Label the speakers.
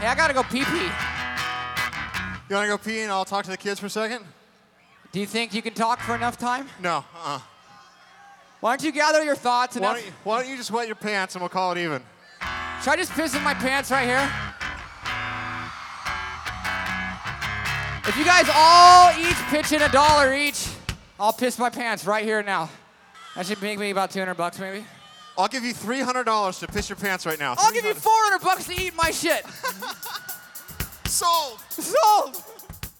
Speaker 1: Hey, I gotta go pee-pee.
Speaker 2: You wanna go pee and I'll talk to the kids for a second?
Speaker 1: Do you think you can talk for enough time?
Speaker 2: No,
Speaker 1: Why don't you gather your thoughts enough?
Speaker 2: Why don't you just wet your pants and we'll call it even?
Speaker 1: Should I just piss in my pants right here? If you guys all each pitch in $1 each, I'll piss my pants right here now. That should make me about $200 maybe.
Speaker 2: I'll give you $300 to piss your pants right now.
Speaker 1: I'll give you $400 to eat my shit.
Speaker 2: Sold.
Speaker 1: Sold.